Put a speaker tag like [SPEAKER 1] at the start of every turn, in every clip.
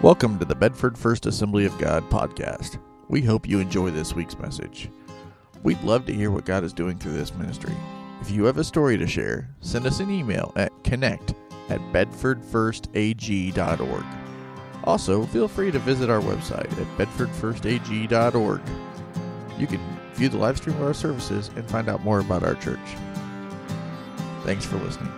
[SPEAKER 1] Welcome to the Bedford First Assembly of God podcast. We hope you enjoy this week's message. We'd love to hear what God is doing through this ministry. If you have a story to share, send us an email at connect@bedfordfirstag.org. Also, feel free to visit our website at bedfordfirstag.org. You can view the live stream of our services and find out more about our church. Thanks for listening.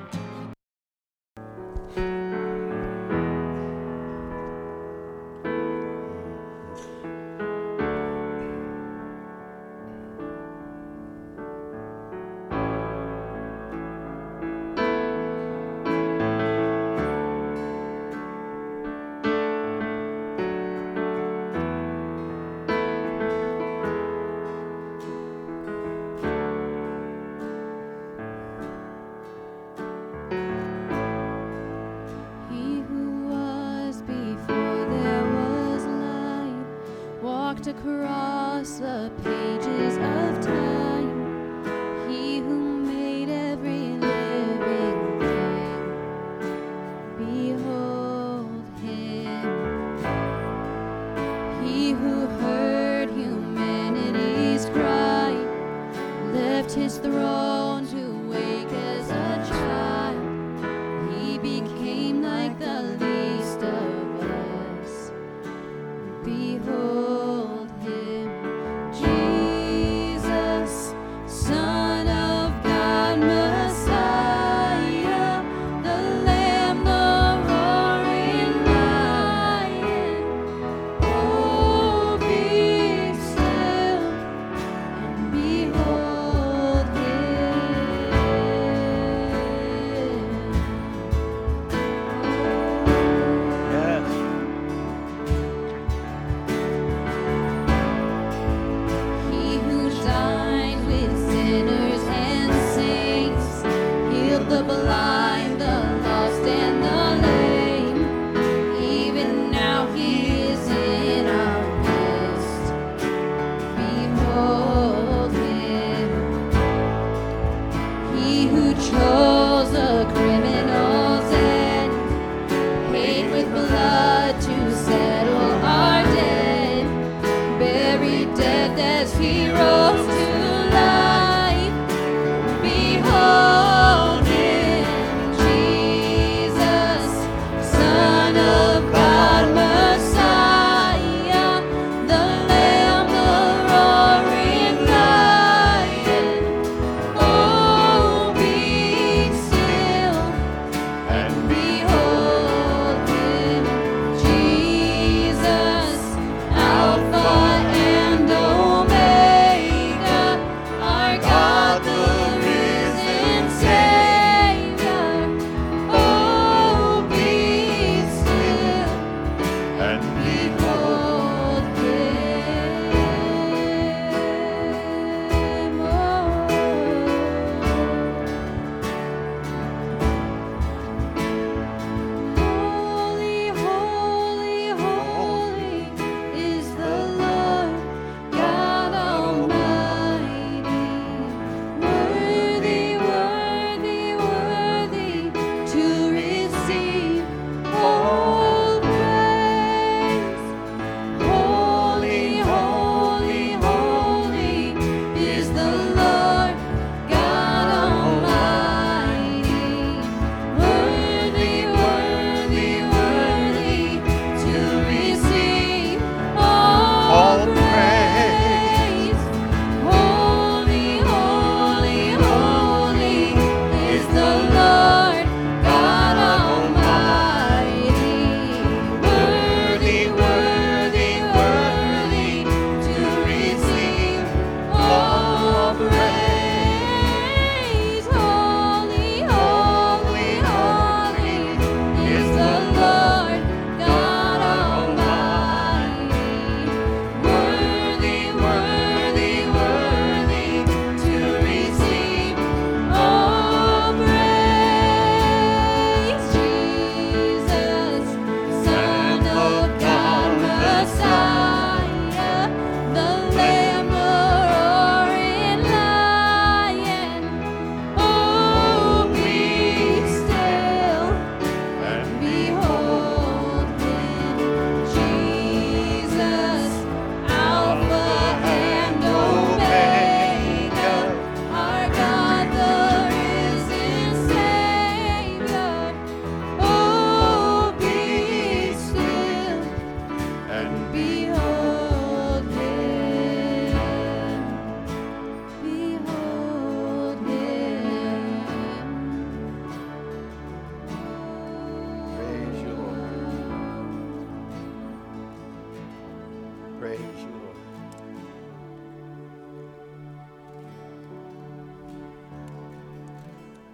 [SPEAKER 2] Across the pages of time, he who made every living thing, behold him. He who heard humanity's cry, left his throne to wake as a child. He became like the least of us, behold.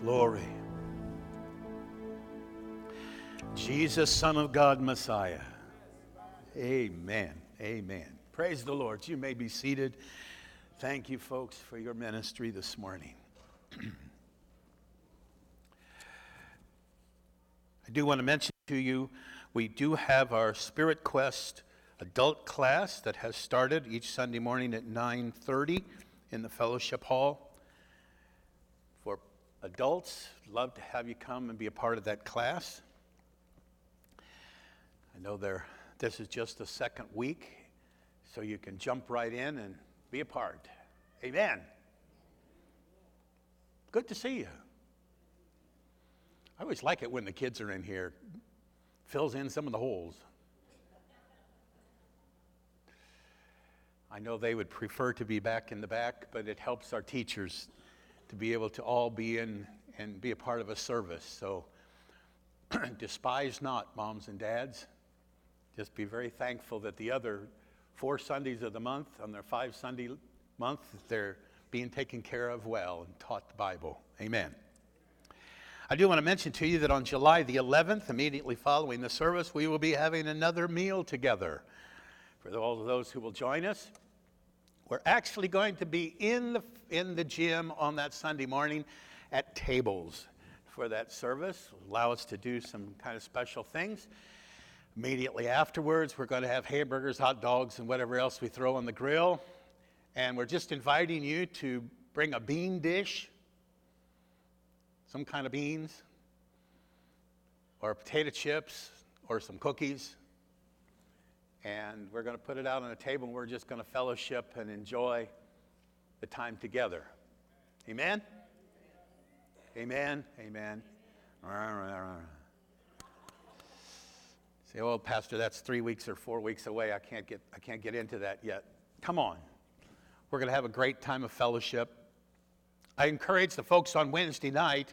[SPEAKER 3] Glory. Jesus, Son of God, Messiah. Amen. Amen. Praise the Lord. You may be seated. Thank you, folks, for your ministry this morning. I do want to mention to you, we do have our Spirit Quest adult class that has started each Sunday morning at 9:30 in the fellowship hall. For adults, love to have you come and be a part of that class. I know this is just the second week, so you can jump right in and be a part. Amen. Good to see you. I always like it when the kids are in here. Fills in some of the holes. I know they would prefer to be back in the back, but it helps our teachers to be able to all be in and be a part of a service. So despise not, moms and dads. Just be very thankful that the other 4 Sundays of the month, on their 5 Sunday month, they're being taken care of well and taught the Bible. Amen. I do want to mention to you that on July the 11th, immediately following the service, we will be having another meal together. For all of those who will join us, we're actually going to be in the gym on that Sunday morning at tables for that service. Allow us to do some kind of special things. Immediately afterwards, we're going to have hamburgers, hot dogs, and whatever else we throw on the grill. And we're just inviting you to bring a bean dish, some kind of beans, or potato chips, or some cookies. And we're going to put it out on a table, and we're just going to fellowship and enjoy the time together. Amen? Amen? Amen. Say, oh, Pastor, that's 3 weeks or 4 weeks away. I can't get into that yet. Come on. We're going to have a great time of fellowship. I encourage the folks on Wednesday night,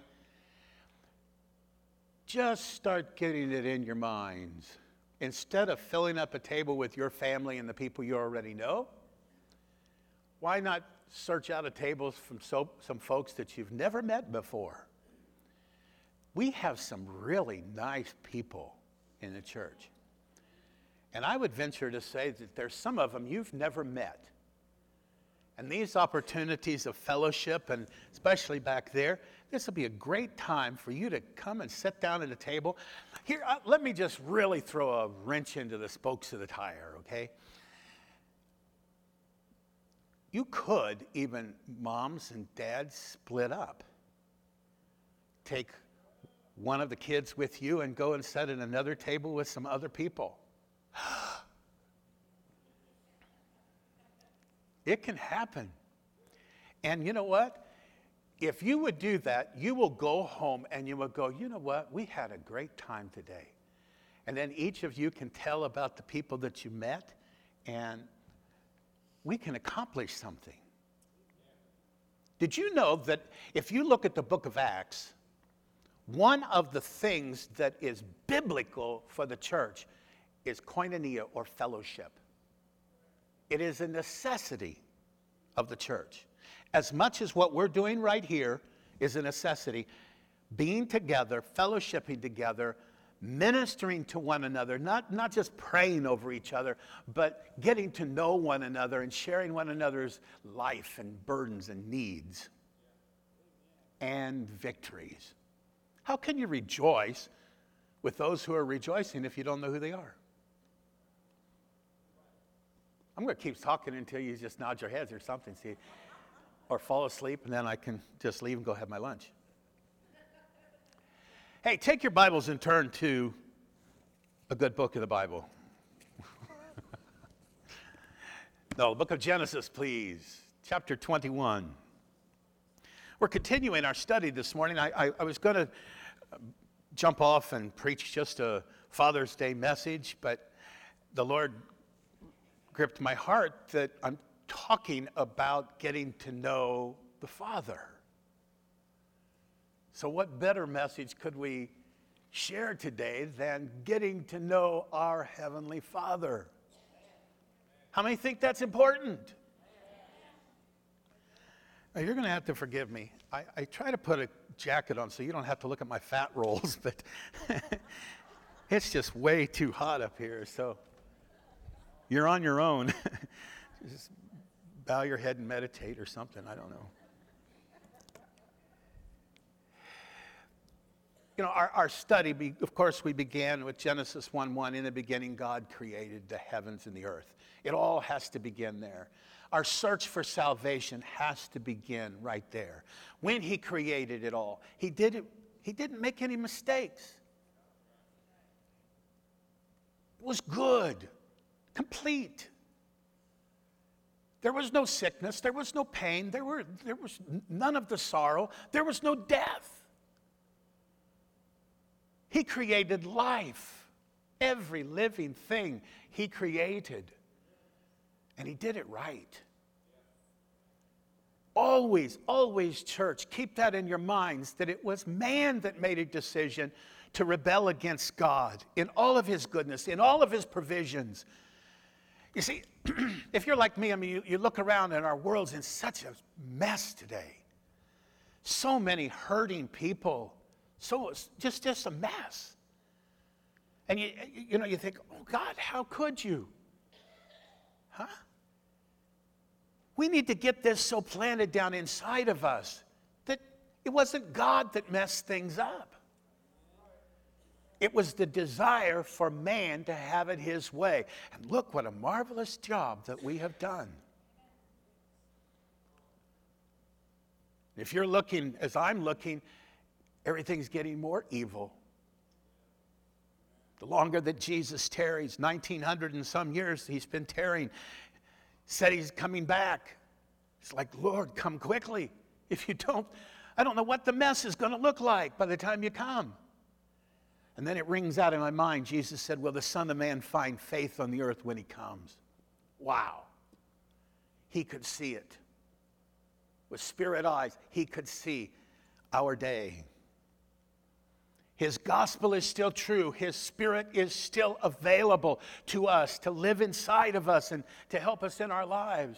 [SPEAKER 3] just start getting it in your minds. Instead of filling up a table with your family and the people you already know, why not search out a table from some folks that you've never met before? We have some really nice people in the church. And I would venture to say that there's some of them you've never met. And these opportunities of fellowship, and especially back there, this will be a great time for you to come and sit down at a table. Here, let me just really throw a wrench into the spokes of the tire, okay? You could even, moms and dads, split up. Take one of the kids with you and go and sit at another table with some other people. It can happen. And you know what? If you would do that, you will go home and you will go, you know what? We had a great time today. And then each of you can tell about the people that you met, and we can accomplish something. Did you know that if you look at the book of Acts, one of the things that is biblical for the church is koinonia, or fellowship. It is a necessity of the church. As much as what we're doing right here is a necessity, being together, fellowshipping together, ministering to one another, not just praying over each other, but getting to know one another and sharing one another's life and burdens and needs and victories. How can you rejoice with those who are rejoicing if you don't know who they are? I'm going to keep talking until you just nod your heads or something, see, or fall asleep, and then I can just leave and go have my lunch. Hey, take your Bibles and turn to a good book of the Bible. No, the book of Genesis, please, chapter 21. We're continuing our study this morning. I was going to jump off and preach just a Father's Day message, but the Lord gripped my heart that I'm talking about getting to know the Father. So what better message could we share today than getting to know our Heavenly Father? How many think that's important? Now, you're going to have to forgive me. I try to put a jacket on so you don't have to look at my fat rolls, but it's just way too hot up here. So you're on your own. Just bow your head and meditate or something. I don't know. You know, our study, of course, we began with Genesis 1:1. In the beginning, God created the heavens and the earth. It all has to begin there. Our search for salvation has to begin right there. When he created it all, he didn't make any mistakes. It was good, complete. There was no sickness, there was no pain, there was none of the sorrow, there was no death. He created life, every living thing he created, and he did it right. Always, always, church, keep that in your minds, that it was man that made a decision to rebel against God in all of his goodness, in all of his provisions. You see, if you're like me, I mean, you look around and our world's in such a mess today. So many hurting people. So it's just a mess. And you think, oh God, how could you? Huh? We need to get this so planted down inside of us that it wasn't God that messed things up. It was the desire for man to have it his way. And look what a marvelous job that we have done. If you're looking, as I'm looking, everything's getting more evil. The longer that Jesus tarries, 1900 and some years he's been tarrying, said he's coming back. It's like, Lord, come quickly. If you don't, I don't know what the mess is going to look like by the time you come. And then it rings out in my mind, Jesus said, will the Son of Man find faith on the earth when he comes? Wow. He could see it. With spirit eyes, he could see our day. His gospel is still true. His spirit is still available to us to live inside of us and to help us in our lives.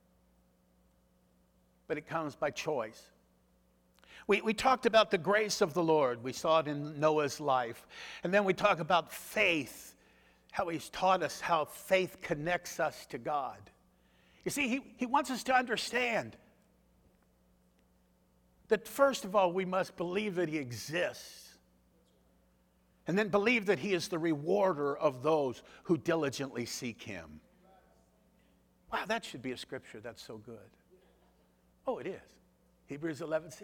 [SPEAKER 3] But it comes by choice. We talked about the grace of the Lord. We saw it in Noah's life. And then we talk about faith, how he's taught us how faith connects us to God. You see, he wants us to understand that first of all, we must believe that he exists. And then believe that he is the rewarder of those who diligently seek him. Wow, that should be a scripture that's so good. Oh, it is. Hebrews 11:6.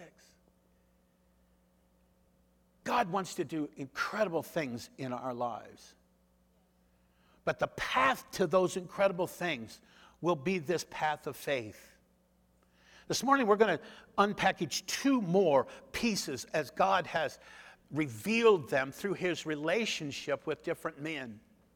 [SPEAKER 3] God wants to do incredible things in our lives. But the path to those incredible things will be this path of faith. This morning we're going to unpackage two more pieces as God has revealed them through his relationship with different men.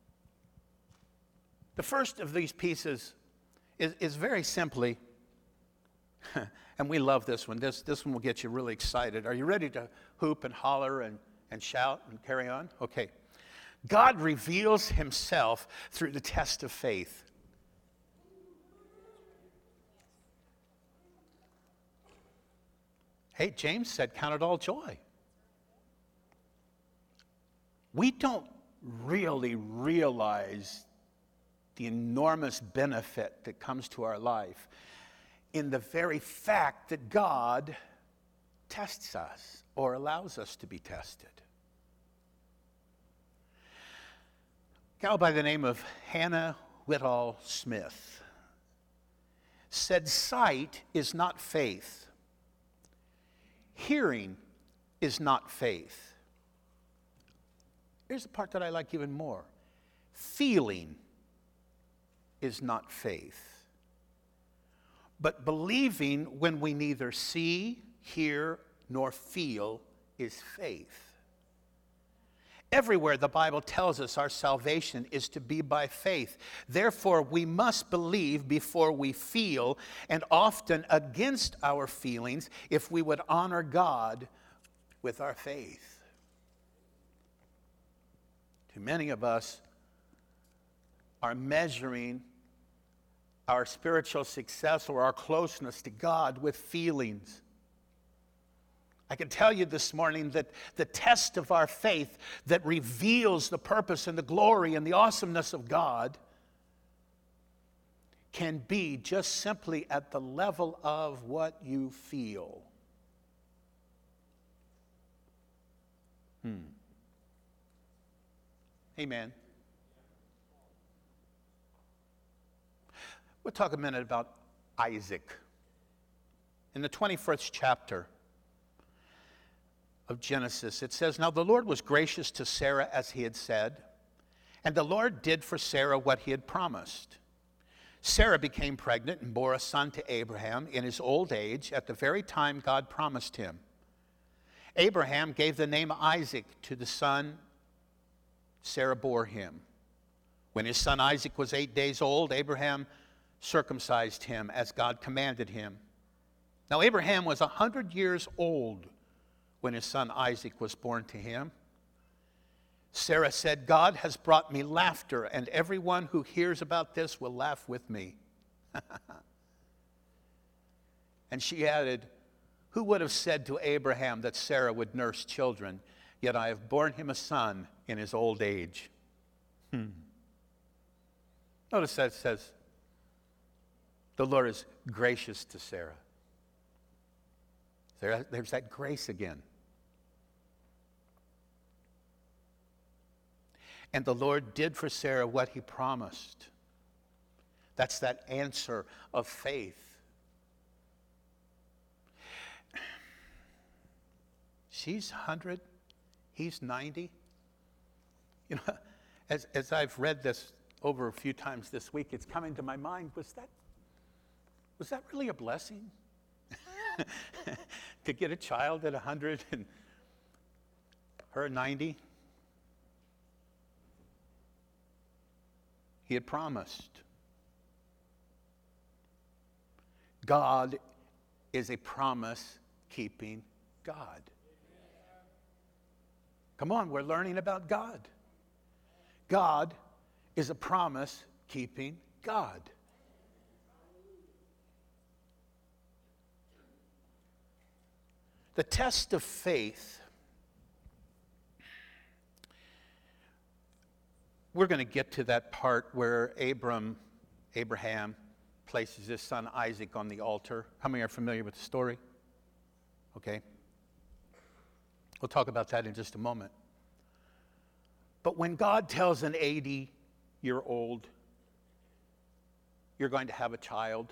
[SPEAKER 3] The first of these pieces is very simply, and we love this one. This one will get you really excited. Are you ready to hoop and holler and shout and carry on? Okay. God reveals himself through the test of faith. Hey, James said, count it all joy. We don't really realize the enormous benefit that comes to our life in the very fact that God tests us or allows us to be tested. A gal by the name of Hannah Whitall Smith said, sight is not faith. Hearing is not faith. Here's the part that I like even more. Feeling is not faith. But believing when we neither see, hear, nor feel is faith. Everywhere the Bible tells us our salvation is to be by faith. Therefore, we must believe before we feel, and often against our feelings, if we would honor God with our faith. Too many of us are measuring our spiritual success or our closeness to God with feelings. I can tell you this morning that the test of our faith that reveals the purpose and the glory and the awesomeness of God can be just simply at the level of what you feel. Amen. We'll talk a minute about Isaac. In the 21st chapter of Genesis, it says, "Now the Lord was gracious to Sarah as he had said, and the Lord did for Sarah what he had promised. Sarah became pregnant and bore a son to Abraham in his old age at the very time God promised him. Abraham gave the name Isaac to the son Sarah bore him. When his son Isaac was 8 days old, Abraham circumcised him as God commanded him. Now Abraham was 100 years old when his son Isaac was born to him. Sarah said, 'God has brought me laughter, and everyone who hears about this will laugh with me.' And she added, 'Who would have said to Abraham that Sarah would nurse children? Yet I have borne him a son in his old age.'" Notice that it says, the Lord is gracious to Sarah. There's that grace again. And the Lord did for Sarah what he promised. That's that answer of faith. She's 100, he's 90. You know, as I've read this over a few times this week, it's coming to my mind, was that really a blessing? To get a child at 100 and her 90? He had promised. God is a promise-keeping God. Come on, we're learning about God. God is a promise-keeping God. The test of faith, we're going to get to that part where Abraham places his son Isaac on the altar. How many are familiar with the story? Okay. We'll talk about that in just a moment. But when God tells an 80-year-old, "You're going to have a child,"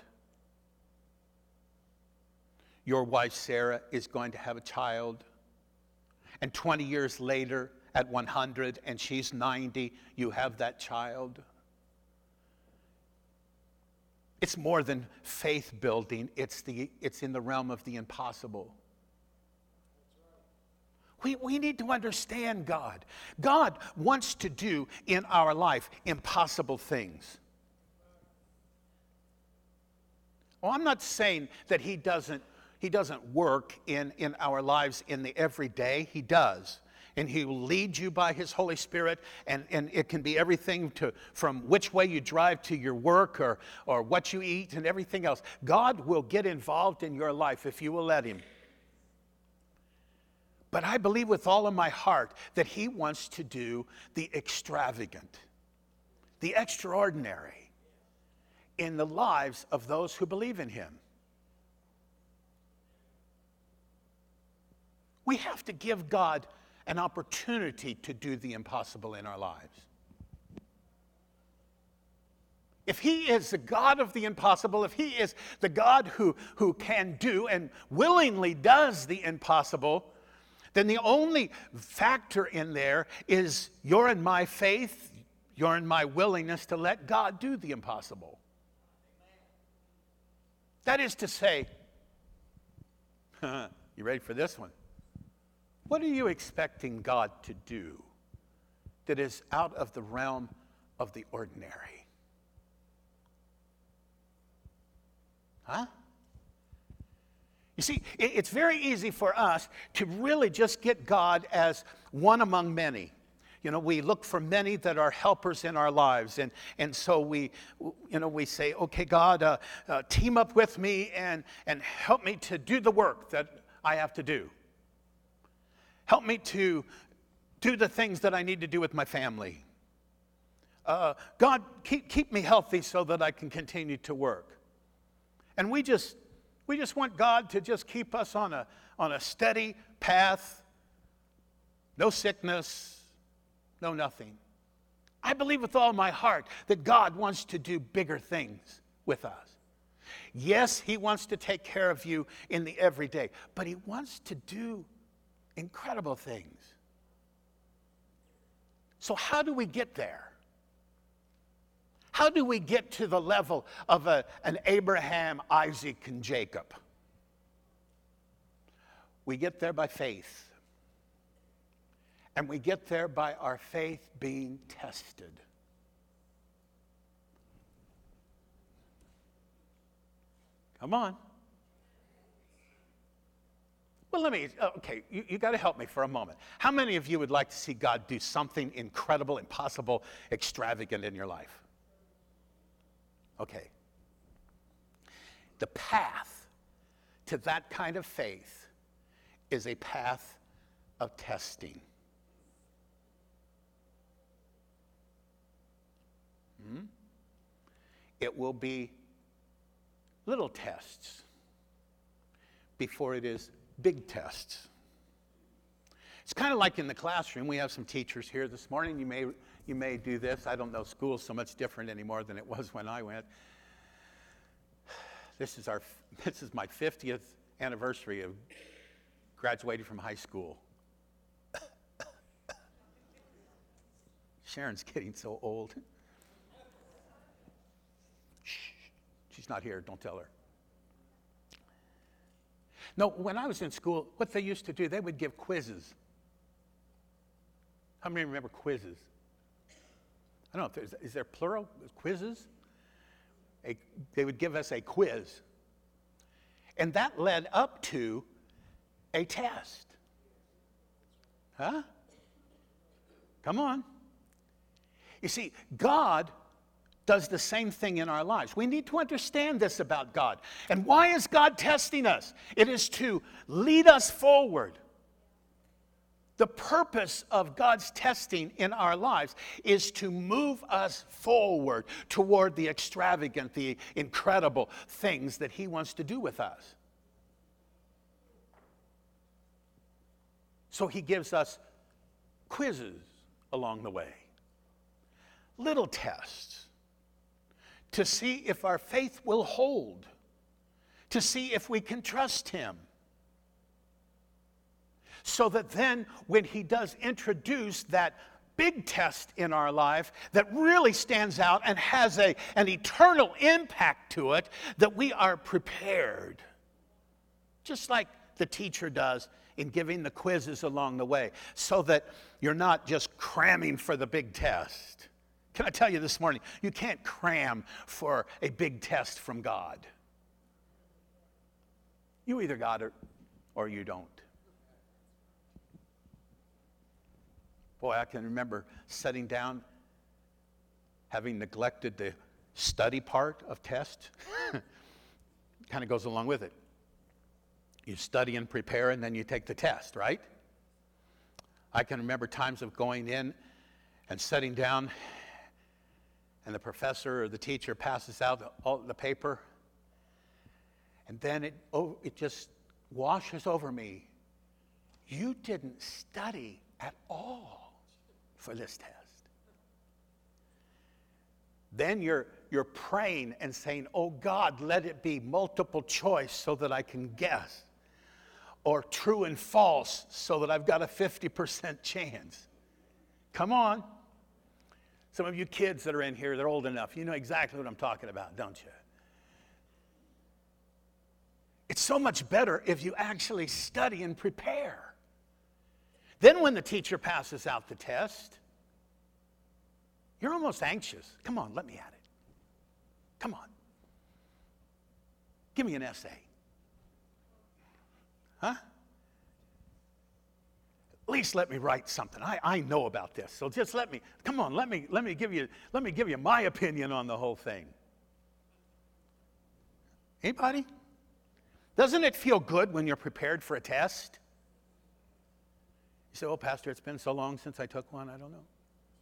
[SPEAKER 3] your wife Sarah is going to have a child, and 20 years later, at 100 and she's 90, you have that child. It's more than faith building. It's in the realm of the impossible. We need to understand God. God wants to do in our life impossible things. Well, I'm not saying that He doesn't work in our lives in the everyday. He does. And He will lead you by His Holy Spirit, and it can be everything from which way you drive to your work or what you eat and everything else. God will get involved in your life if you will let Him. But I believe with all of my heart that He wants to do the extravagant, the extraordinary in the lives of those who believe in Him. We have to give God an opportunity to do the impossible in our lives. If He is the God of the impossible, if He is the God who can do and willingly does the impossible, then the only factor in there is your and my faith, your and my willingness to let God do the impossible. That is to say, you ready for this one? What are you expecting God to do that is out of the realm of the ordinary? Huh? You see, it's very easy for us to really just get God as one among many. we look for many that are helpers in our lives. And so we say, okay, God, team up with me and help me to do the work that I have to do. Help me to do the things that I need to do with my family. God, keep me healthy so that I can continue to work. And we just want God to just keep us on a steady path. No sickness, no nothing. I believe with all my heart that God wants to do bigger things with us. Yes, he wants to take care of you in the everyday, but he wants to do incredible things. So how do we get there? How do we get to the level of an Abraham, Isaac, and Jacob? We get there by faith. And we get there by our faith being tested. Come on. Well, you got to help me for a moment. How many of you would like to see God do something incredible, impossible, extravagant in your life? Okay. The path to that kind of faith is a path of testing. It will be little tests before it is big tests. It's kind of like in the classroom. We have some teachers here this morning. You may do this. I don't know, school's so much different anymore than it was when I went. This is my 50th anniversary of graduating from high school. Sharon's getting so old. Shh, she's not here, don't tell her. No, when I was in school, what they used to do, they would give quizzes. How many remember quizzes? I don't know, is there plural quizzes? They would give us a quiz. And that led up to a test. Huh? Come on. You see, God does the same thing in our lives. We need to understand this about God. And why is God testing us? It is to lead us forward. The purpose of God's testing in our lives is to move us forward toward the extravagant, the incredible things that he wants to do with us. So he gives us quizzes along the way. Little tests to see if our faith will hold, to see if we can trust him. So that then when he does introduce that big test in our life that really stands out and has an eternal impact to it, that we are prepared. Just like the teacher does in giving the quizzes along the way, so that you're not just cramming for the big test. Can I tell you this morning, you can't cram for a big test from God. You either got it or you don't. Boy, I can remember sitting down, having neglected the study part of test. Kind of goes along with it. You study and prepare, and then you take the test, right? I can remember times of going in and sitting down, and the professor or the teacher passes out all the paper, and then it just washes over me. You didn't study at all for this test. Then you're praying and saying, oh God, let it be multiple choice so that I can guess, or true and false so that I've got a 50% chance. Come on. Some of you kids that are in here, they're old enough. You know exactly what I'm talking about, don't you? It's so much better if you actually study and prepare. Then when the teacher passes out the test, you're almost anxious. Come on, let me at it. Come on. Give me an essay. Huh? At least let me write something. I know about this, so just let me give you my opinion on the whole thing. Anybody? Doesn't it feel good when you're prepared for a test? You say, "Oh, Pastor, it's been so long since I took one, I don't know."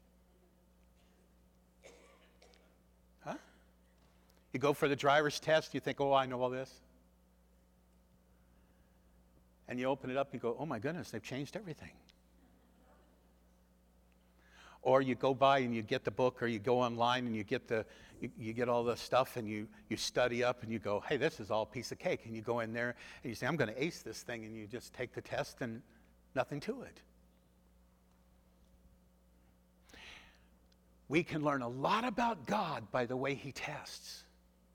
[SPEAKER 3] Huh? You go for the driver's test, you think, "Oh, I know all this." And you open it up and you go, "Oh my goodness, they've changed everything." Or you go by and you get the book, or you go online and you get all the stuff, and you study up and you go, "Hey, this is all a piece of cake." And you go in there and you say, "I'm going to ace this thing," and you just take the test and nothing to it. We can learn a lot about God by the way he tests.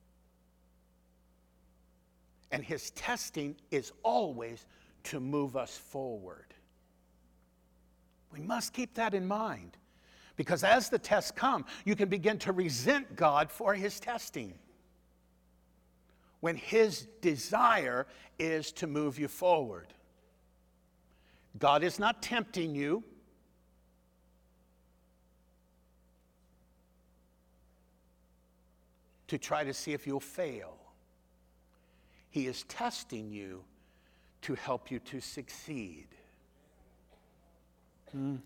[SPEAKER 3] And his testing is always to move us forward. We must keep that in mind, because as the tests come, you can begin to resent God for his testing, when his desire is to move you forward. God is not tempting you. To try to see if you'll fail. He is testing you to help you to succeed. You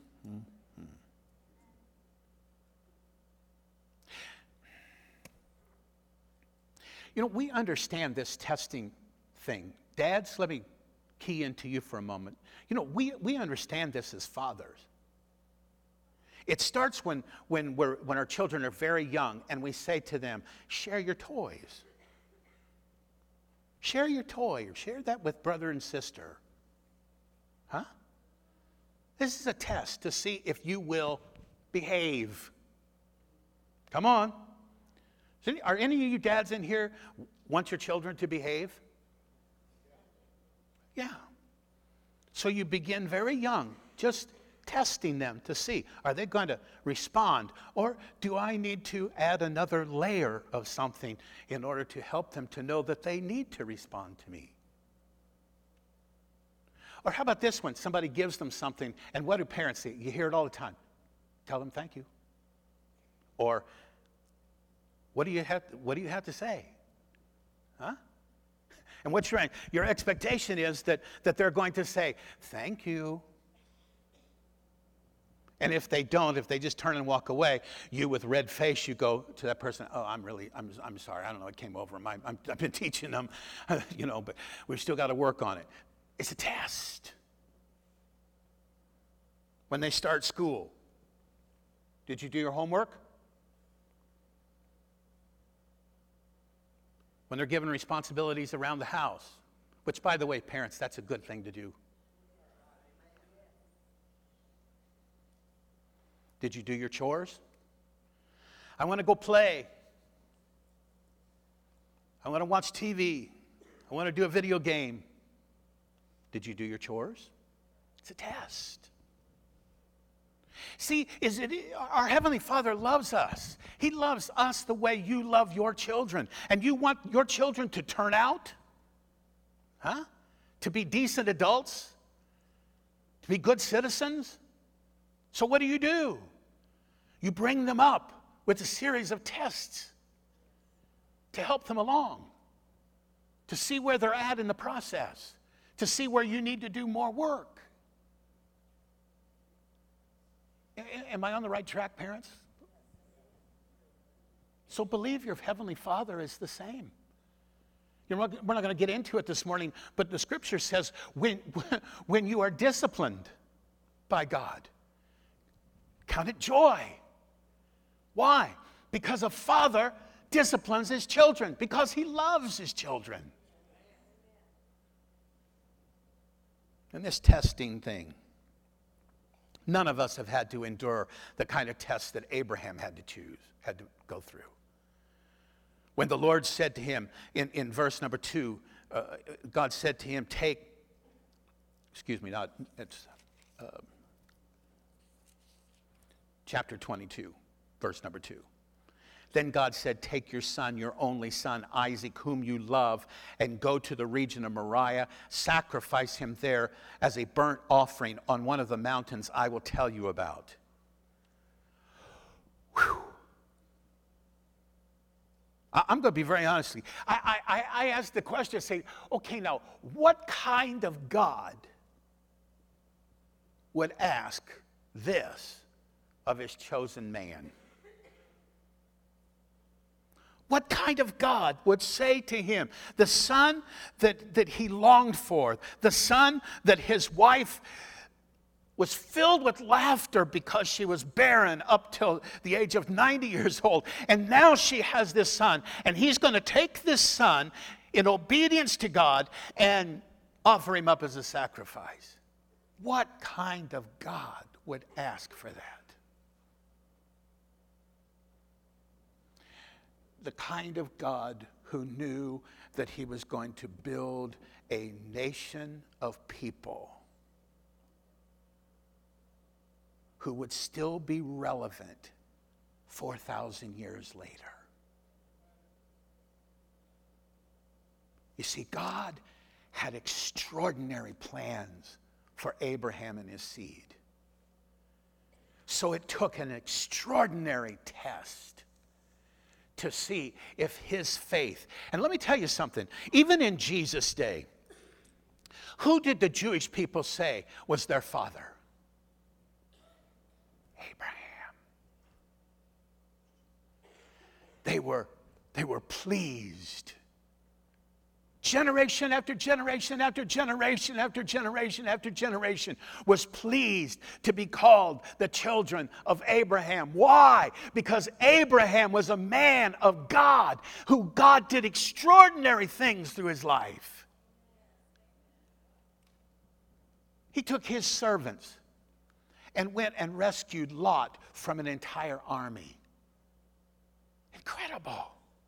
[SPEAKER 3] know, we understand this testing thing. Dads, let me key into you for a moment. You know, we understand this as fathers. It starts when our children are very young, and we say to them, "Share your toys. Share your toy, or share that with brother and sister." Huh? This is a test to see if you will behave. Come on. Are any of you dads in here want your children to behave? Yeah. So you begin very young, just testing them to see, are they going to respond? Or do I need to add another layer of something in order to help them to know that they need to respond to me? Or how about this one? Somebody gives them something, and what do parents say? You hear it all the time. Tell them thank you. Or what do you have to say? Huh? And what's your expectation is that they're going to say thank you. And if they don't, if they just turn and walk away, you with red face, you go to that person, "Oh, I'm sorry. I don't know what came over them. I've been teaching them, but we've still got to work on it." It's a test. When they start school, did you do your homework? When they're given responsibilities around the house, which, by the way, parents, that's a good thing to do. Did you do your chores? I want to go play. I want to watch TV. I want to do a video game. Did you do your chores? It's a test. See, our Heavenly Father loves us. He loves us the way you love your children. And you want your children to turn out? Huh? To be decent adults? To be good citizens? So what do? You bring them up with a series of tests to help them along, to see where they're at in the process, to see where you need to do more work. Am I on the right track, parents? So believe your Heavenly Father is the same. We're not going to get into it this morning, but the Scripture says when you are disciplined by God, count it joy. Why? Because a father disciplines his children, because he loves his children. And this testing thing, none of us have had to endure the kind of tests that Abraham had to go through. When the Lord said to him in verse number 2, God said to him, chapter 22, verse number 2. Then God said, take your son, your only son, Isaac, whom you love, and go to the region of Moriah. Sacrifice him there as a burnt offering on one of the mountains I will tell you about. Whew. I'm going to be very honest with you. I asked the question, I say, okay, now, what kind of God would ask this of his chosen man? What kind of God would say to him, the son that he longed for, the son that his wife was filled with laughter because she was barren up till the age of 90 years old, and now she has this son, and he's going to take this son in obedience to God and offer him up as a sacrifice? What kind of God would ask for that? The kind of God who knew that he was going to build a nation of people who would still be relevant 4,000 years later. You see, God had extraordinary plans for Abraham and his seed. So it took an extraordinary test to see if his faith, and let me tell you something, even in Jesus' day, who did the Jewish people say was their father? Abraham. They were pleased. Generation after generation after generation after generation after generation was pleased to be called the children of Abraham. Why? Because Abraham was a man of God, who God did extraordinary things through his life. He took his servants and went and rescued Lot from an entire army. Incredible.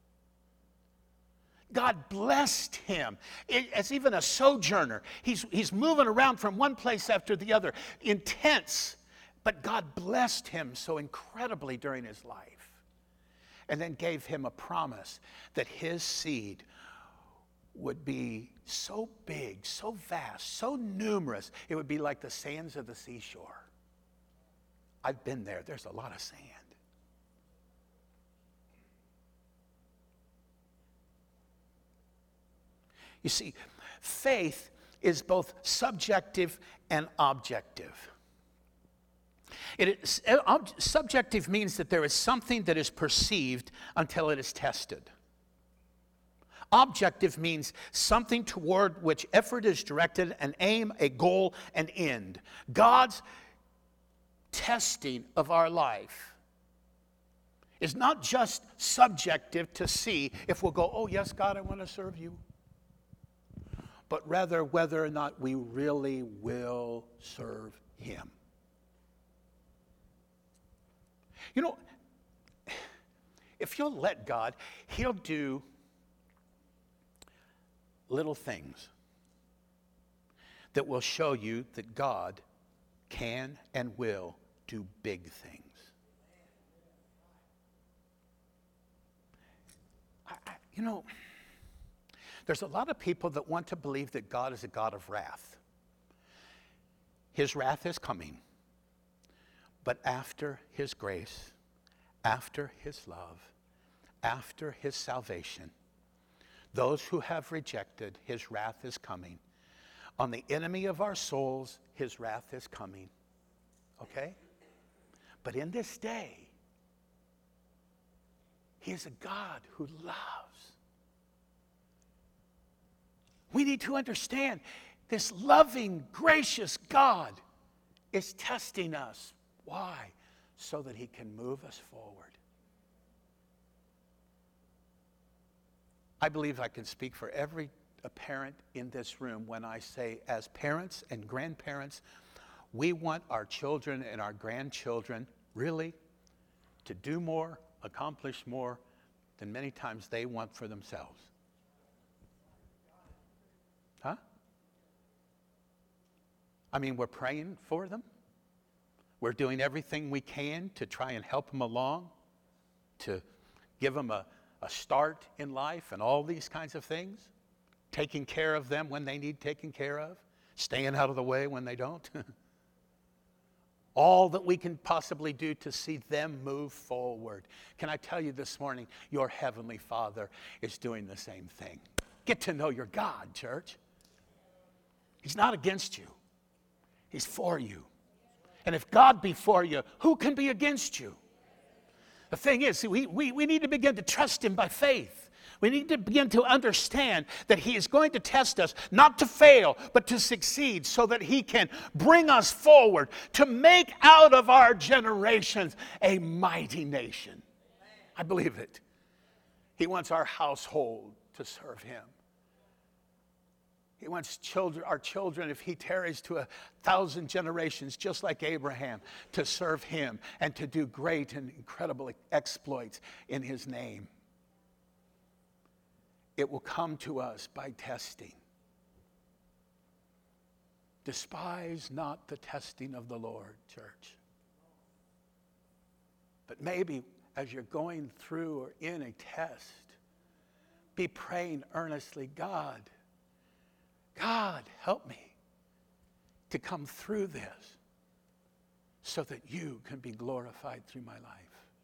[SPEAKER 3] God blessed him as even a sojourner. He's moving around from one place after the other. Intense. But God blessed him so incredibly during his life. And then gave him a promise that his seed would be so big, so vast, so numerous, it would be like the sands of the seashore. I've been there. There's a lot of sand. You see, faith is both subjective and objective. Subjective means that there is something that is perceived until it is tested. Objective means something toward which effort is directed, an aim, a goal, an end. God's testing of our life is not just subjective to see if we'll go, oh, yes, God, I want to serve you. But rather whether or not we really will serve him. You know, if you'll let God, he'll do little things that will show you that God can and will do big things. You know, there's a lot of people that want to believe that God is a God of wrath. His wrath is coming. But after his grace, after his love, after his salvation, those who have rejected, his wrath is coming. On the enemy of our souls, his wrath is coming. Okay? But in this day, he is a God who loves. We need to understand this loving, gracious God is testing us. Why? So that he can move us forward. I believe I can speak for every parent in this room when I say, as parents and grandparents, we want our children and our grandchildren really to do more, accomplish more than many times they want for themselves. Huh? I mean, we're praying for them. We're doing everything we can to try and help them along, to give them a start in life and all these kinds of things, taking care of them when they need taken care of, staying out of the way when they don't. All that we can possibly do to see them move forward. Can I tell you this morning, your Heavenly Father is doing the same thing. Get to know your God, church. He's not against you. He's for you. And if God be for you, who can be against you? The thing is, we need to begin to trust Him by faith. We need to begin to understand that He is going to test us, not to fail, but to succeed, so that He can bring us forward to make out of our generations a mighty nation. I believe it. He wants our household to serve Him. He wants our children, if He tarries to 1,000 generations, just like Abraham, to serve Him and to do great and incredible exploits in His name. It will come to us by testing. Despise not the testing of the Lord, church. But maybe as you're going through or in a test, be praying earnestly, God, help me to come through this so that you can be glorified through my life.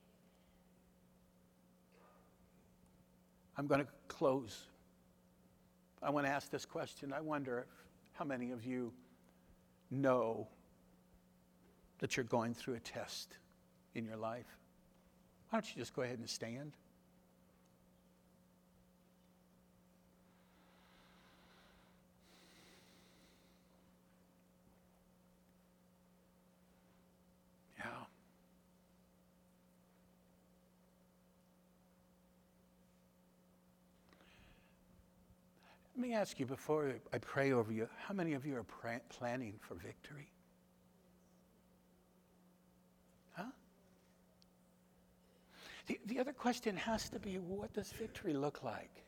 [SPEAKER 3] I'm going to close. I want to ask this question. I wonder how many of you know that you're going through a test in your life. Why don't you just go ahead and stand? Yeah. Let me ask you before I pray over you, how many of you are planning for victory? Huh? The other question has to be, what does victory look like?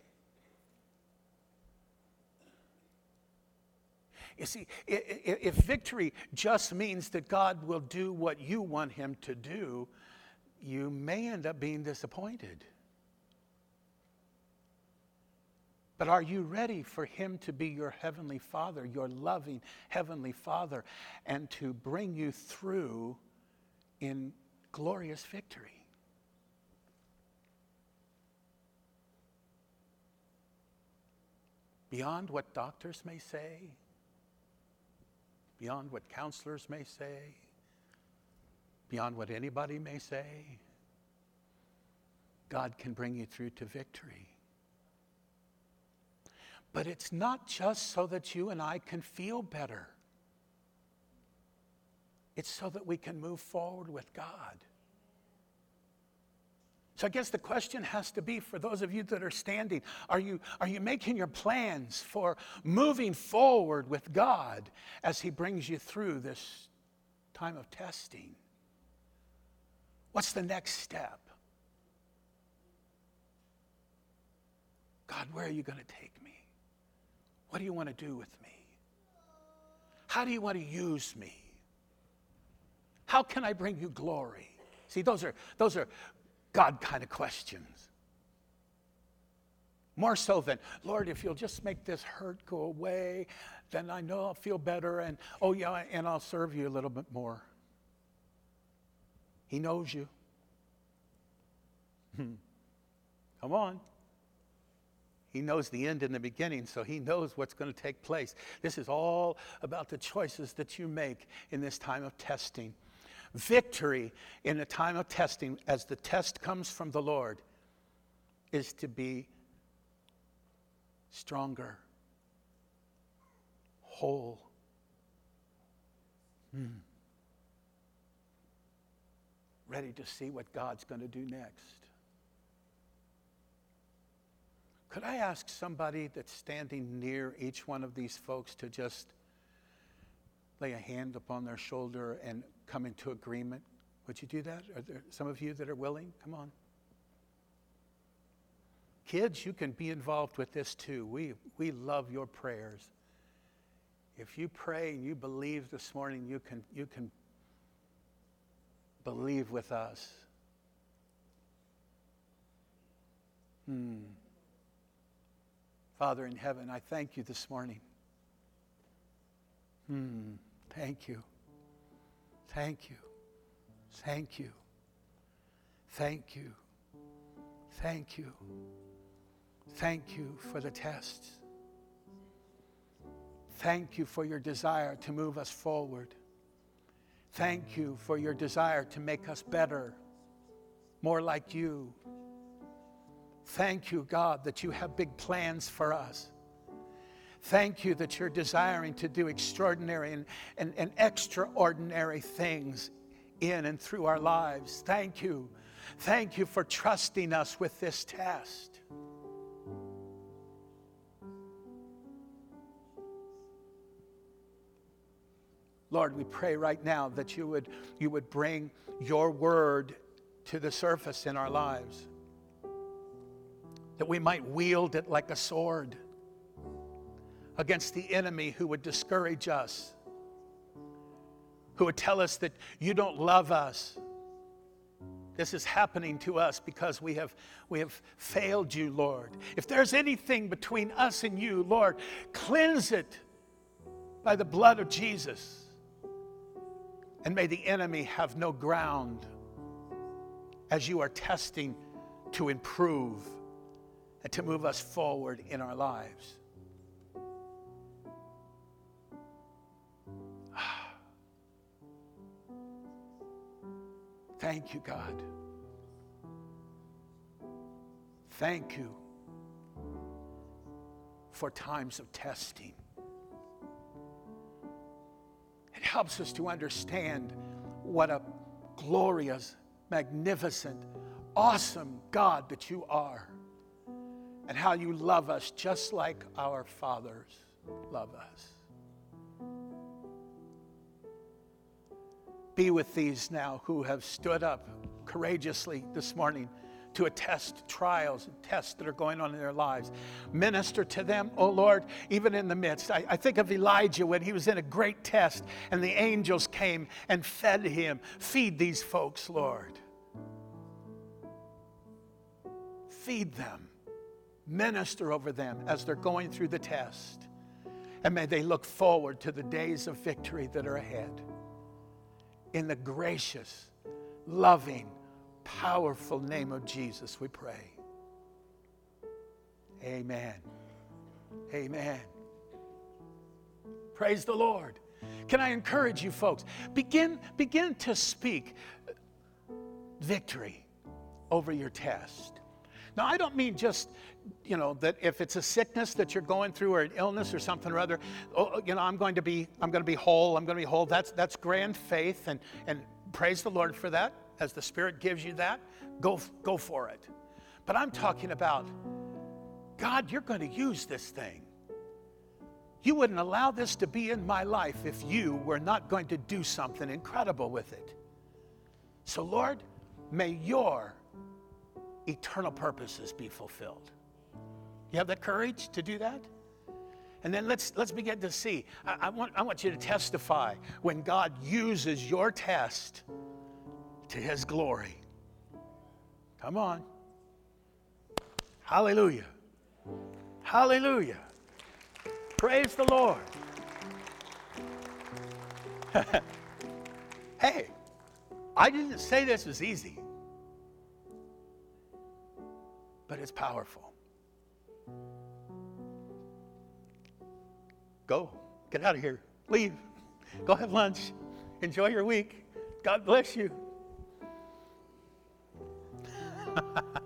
[SPEAKER 3] You see, if victory just means that God will do what you want Him to do, you may end up being disappointed. But are you ready for Him to be your Heavenly Father, your loving Heavenly Father, and to bring you through in glorious victory? Beyond what doctors may say, beyond what counselors may say, beyond what anybody may say, God can bring you through to victory. But it's not just so that you and I can feel better. It's so that we can move forward with God. So I guess the question has to be, for those of you that are standing, are you making your plans for moving forward with God as He brings you through this time of testing? What's the next step? God, where are you going to take me? What do you want to do with me? How do you want to use me? How can I bring you glory? See, those are God kind of questions. More so than, Lord, if you'll just make this hurt go away, then I know I'll feel better, and oh yeah, and I'll serve you a little bit more. He knows you. Come on. He knows the end and the beginning, so He knows what's going to take place. This is all about the choices that you make in this time of testing. Victory in a time of testing, as the test comes from the Lord, is to be stronger, whole, ready to see what God's going to do next. Could I ask somebody that's standing near each one of these folks to just lay a hand upon their shoulder and come into agreement? Would you do that? Are there some of you that are willing? Come on. Kids, you can be involved with this too. We love your prayers. If you pray and you believe this morning, you can believe with us. Father in heaven, I thank you this morning. Thank you. Thank you. Thank you. Thank you. Thank you. Thank you for the tests. Thank you for your desire to move us forward. Thank you for your desire to make us better, more like you. Thank you, God, that you have big plans for us. Thank you that you're desiring to do extraordinary and extraordinary things in and through our lives. Thank you. Thank you for trusting us with this test. Lord, we pray right now that you would bring your word to the surface in our lives, that we might wield it like a sword against the enemy who would discourage us, who would tell us that you don't love us. This is happening to us because we have failed you, Lord. If there's anything between us and you, Lord, cleanse it by the blood of Jesus. And may the enemy have no ground as you are testing to improve and to move us forward in our lives. Thank you, God. Thank you for times of testing. It helps us to understand what a glorious, magnificent, awesome God that you are, and how you love us just like our fathers love us. Be with these now who have stood up courageously this morning to attest trials and tests that are going on in their lives. Minister to them, oh Lord, even in the midst. I think of Elijah when he was in a great test and the angels came and fed him. Feed these folks, Lord. Feed them. Minister over them as they're going through the test. And may they look forward to the days of victory that are ahead. In the gracious, loving, powerful name of Jesus, we pray. Amen. Amen. Praise the Lord. Can I encourage you folks? Begin to speak victory over your test. Now, I don't mean just, that if it's a sickness that you're going through or an illness or something or other, I'm going to be whole. I'm going to be whole. That's grand faith, and praise the Lord for that. As the Spirit gives you that, go for it. But I'm talking about, God, you're going to use this thing. You wouldn't allow this to be in my life if you were not going to do something incredible with it. So, Lord, may your eternal purposes be fulfilled. You have the courage to do that? And then let's begin to see. I want you to testify when God uses your test to his glory. Come on. Hallelujah. Hallelujah. Praise the Lord. Hey, I didn't say this was easy, but it's powerful. Go. Get out of here. Leave. Go have lunch. Enjoy your week. God bless you.